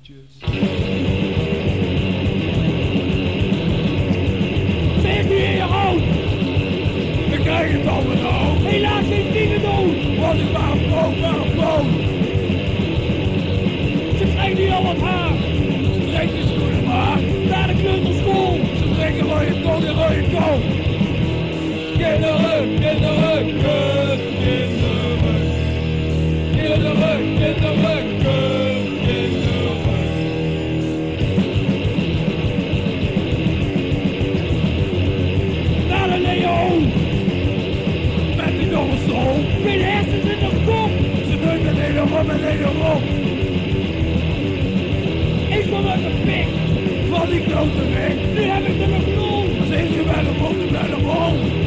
liedjes. 14 jaar oud! We krijgen het allemaal. Helaas geen dingen doen! Wat is maar een boom. Ze trekt nu al wat haar! Ze trekt je schoenen maar. Naar de kleuterschool! Ze trekken rode kool in rode kool. Kinderen, kinderen, kinderen. Kinderen, kinderen, kinderen. Naar de Leon! Met die domme stoel. Geen hersens in de kop! Ze drukt het helemaal met helemaal op. Ik kom uit de pik! Van die grote weg. Nu heb ik er nog nul! Zing je bij de mond en bij de mond.